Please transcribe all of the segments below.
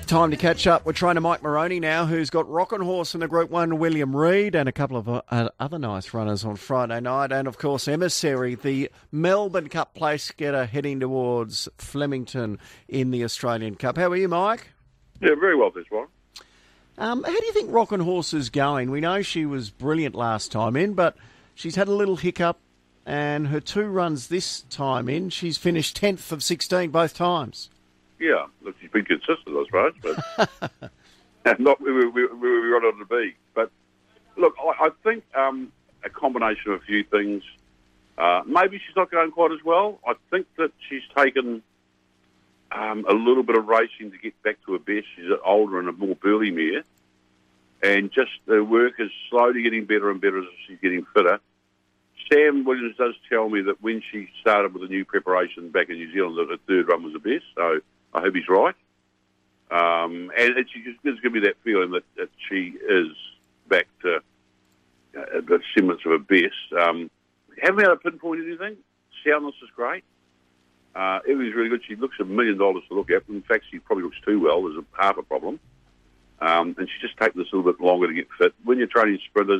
Time to catch up. We're trying to Mike Moroney now, who's got Rockin' Horse in the Group 1, William Reid, and a couple of other nice runners on Friday night. And, of course, Emissary, the Melbourne Cup place getter heading towards Flemington in the Australian Cup. How are you, Mike? Yeah, very well, this one. How do you think Rockin' Horse is going? We know she was brilliant last time in, but she's had a little hiccup, and her 2 runs this time in, she's finished 10th of 16 both times. Yeah, look, she's been consistent, I suppose, but not where we wanted her to be. But look, I think a combination of a few things. Maybe she's not going quite as well. I think that she's taken a little bit of racing to get back to her best. She's older and a more burly mare, and just her work is slowly getting better and better as she's getting fitter. Sam Williams does tell me that when she started with a new preparation back in New Zealand, that her 3rd run was the best. So I hope he's right. And she just gives me that feeling that she is back to the semblance of her best. Haven't been able to pinpoint anything. Soundness is great. Everything's really good. She looks $1 million to look at. In fact, she probably looks too well. There's half a problem. And she's just taking this a little bit longer to get fit. When you're training sprinters,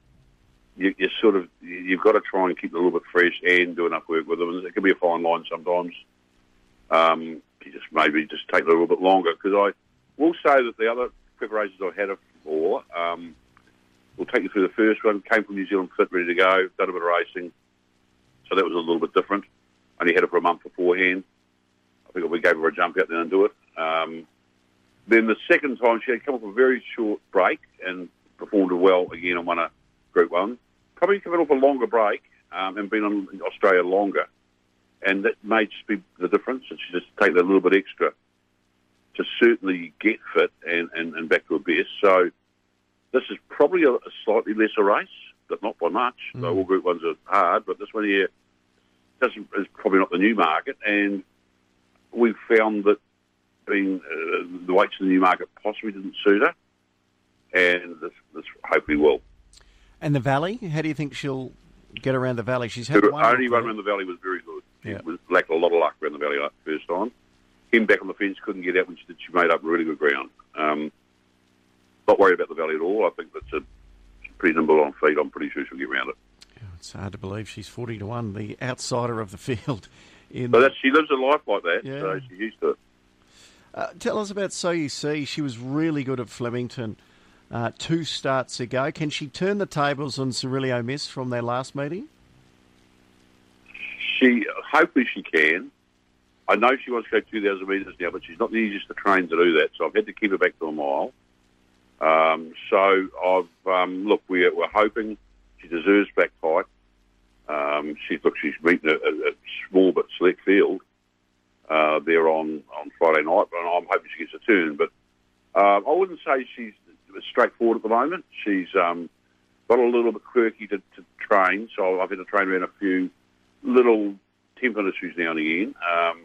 you've got to try and keep them a little bit fresh and do enough work with them. And it can be a fine line sometimes. You just maybe just take it a little bit longer, because I will say that the other preparations I had her for, we'll take you through the first one, came from New Zealand fit, ready to go, done a bit of racing, so that was a little bit different. Only had her for a month beforehand. I think we gave her a jump out there and do it. Then the second time she had come off a very short break and performed well again and won a Group 1. Probably coming off a longer break and been in Australia longer. And that may just be the difference. And she just take that little bit extra to certainly get fit and back to her best. So this is probably a slightly lesser race, but not by much. So all Group 1s are hard, but this one here is probably not the new market. And we've found that being the weights in the new market possibly didn't suit her. And this hopefully will. And the Valley? How do you think she'll get around the Valley? She's had her only run around the Valley was very good. She lacked a lot of luck around the Valley the first time. Came back on the fence, couldn't get out when she did. She made up really good ground. Not worried about the Valley at all. I think that's a pretty nimble on feet. I'm pretty sure she'll get around it. Yeah, it's hard to believe she's 40-1, the outsider of the field. She lives a life like that, so she's used to it. Tell us about So You See. She was really good at Flemington 2 starts ago. Can she turn the tables on Cirilio Miss from their last meeting? Hopefully she can. I know she wants to go 2,000 metres now, but she's not the easiest to train to do that, so I've had to keep her back to a mile. We're hoping she deserves back height. She's meeting a small but select field there on Friday night, but I'm hoping she gets a turn. But I wouldn't say she's straightforward at the moment. She's got a little bit quirky to train, so I've had to train around a few little temper issues now and again.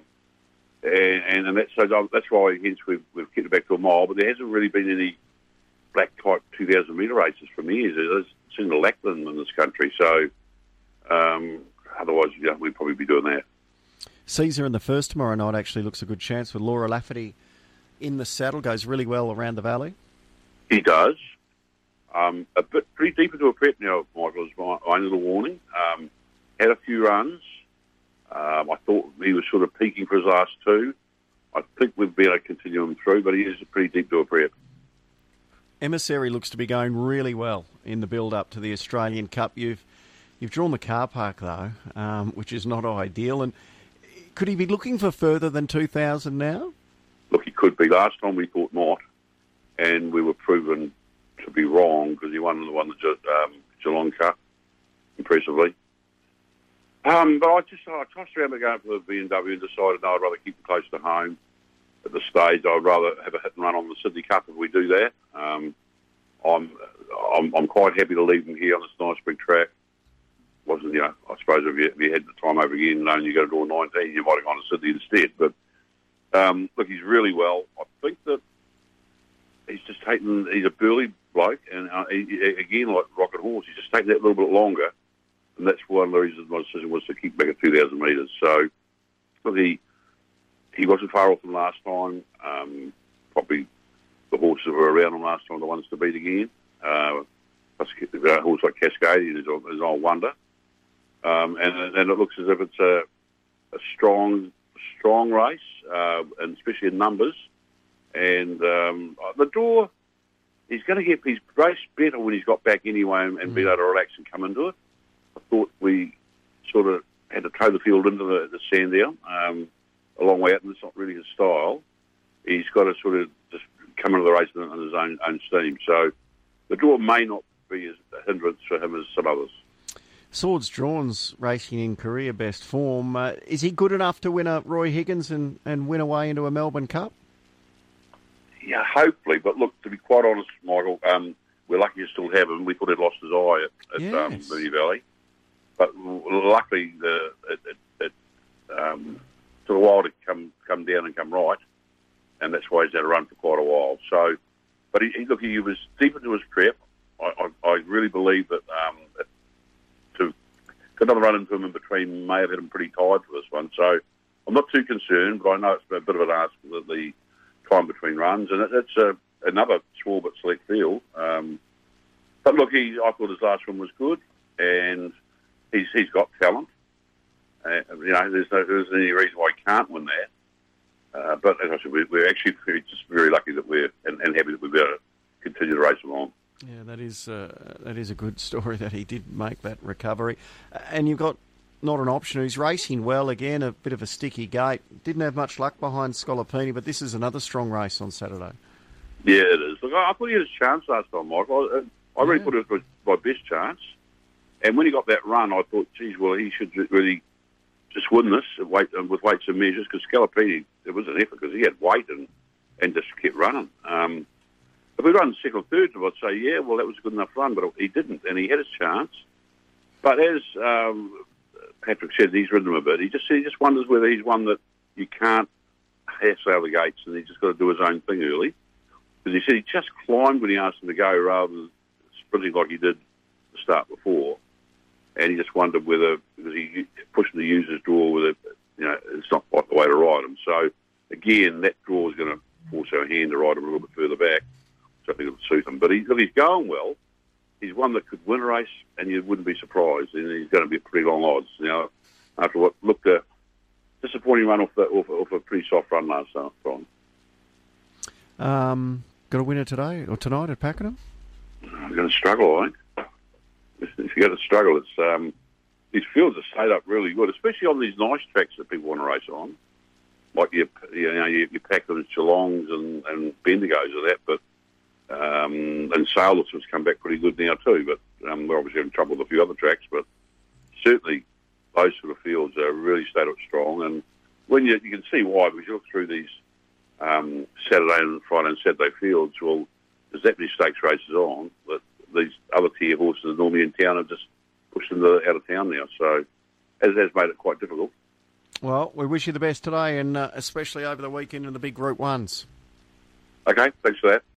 That's why, hence, we've kept it back to a mile. But there hasn't really been any black type 2,000 metre races for years. There's in the Lackland in this country, so otherwise, we'd probably be doing that. Caesar in the first tomorrow night actually looks a good chance with Laura Lafferty in the saddle. Goes really well around the Valley. He does. A bit pretty deep into a prep now, Michael, is my own little warning. Had a few runs. I thought he was sort of peaking for his last 2. I think we've been able to continue him through, but he is pretty deep to a prep. Emissary looks to be going really well in the build-up to the Australian Cup. You've drawn the car park, though, which is not ideal. And could he be looking for further than 2,000 now? Look, he could be. Last time we thought not, and we were proven to be wrong because he won the Geelong Cup impressively. But I tossed around the game for the BMW and decided, no, I'd rather keep it close to home. At this stage, I'd rather have a hit and run on the Sydney Cup if we do that. I'm quite happy to leave him here on this nice big track. I suppose if you had the time over again, knowing you got to draw 19, you might have gone to Sydney instead. But look, he's really well. I think that he's a burly bloke, and again, like Rockin' Horse, he's just taking that little bit longer, and that's one of the reasons my decision was to keep back at 2,000 metres. So, look, he wasn't far off from last time. probably the horses that were around them last time, the ones to beat again. Plus, a horse like Cascadian is an old wonder. And it looks as if it's a strong race, and especially in numbers. And the draw, he's going to get his race better when he's got back anyway and be able to relax and come into it. I thought we sort of had to throw the field into the Sandown a long way out, and it's not really his style. He's got to sort of just come into the race on his own steam. So the draw may not be as a hindrance for him as some others. Swords Drawn's racing in career best form. Is he good enough to win a Roy Higgins and win away into a Melbourne Cup? Yeah, hopefully. But look, to be quite honest, Michael, we're lucky to still have him. We thought he'd lost his eye at Moonee Valley. But luckily, it took a while to come down and come right, and that's why he's had a run for quite a while. So, but he was deep into his prep. I really believe that to get another run into him in between may have had him pretty tired for this one. So I'm not too concerned, but I know it's a bit of an ask with the time between runs, and it's another small but select field. But look, I thought his last one was good, and he's got talent. There's any reason why he can't win that. But as I said, we're actually just very lucky that and happy that we're able to continue to race him on. Yeah, that is a good story that he did make that recovery. And you've got not an option who's racing well again, a bit of a sticky gate. Didn't have much luck behind Scolopini, but this is another strong race on Saturday. Yeah, it is. Look, I thought he had his chance last time, Michael. I really thought it was my best chance. And when he got that run, I thought, geez, well, he should really just win this with weights and measures, because Scalapini, it was an effort because he had weight and just kept running. If we run second or third, I'd say, yeah, well, that was a good enough run, but he didn't, and he had his chance. But as Patrick said, he's ridden him a bit. He just wonders whether he's one that you can't hassle out the gates, and he's just got to do his own thing early. Because he said he just climbed when he asked him to go rather than sprinting like he did the start before. And he just wondered whether, because he pushed him to use his draw, whether it's not quite the way to ride him. So again, that draw is going to force our hand to ride him a little bit further back. So I think it'll suit him. But he's going well. He's one that could win a race, and you wouldn't be surprised. And he's going to be pretty long odds. After what looked a disappointing run off a pretty soft run last time. Got a winner today or tonight at Pakenham? I'm going to struggle, I think. If you're going to struggle, it's these fields are stayed up really good, especially on these nice tracks that people want to race on, like your Pakenhams, Geelongs, and Bendigos of that. But and Sailors has come back pretty good now too. But we're obviously having trouble with a few other tracks. But certainly those sort of fields are really stayed up strong. And when you can see why, because you look through these Saturday and Friday and Saturday fields, well, there's that many stakes races on that these other tier horses that are normally in town have just pushed them out of town now. So it has made it quite difficult. Well, we wish you the best today, and especially over the weekend in the big Group 1s. Okay, thanks for that.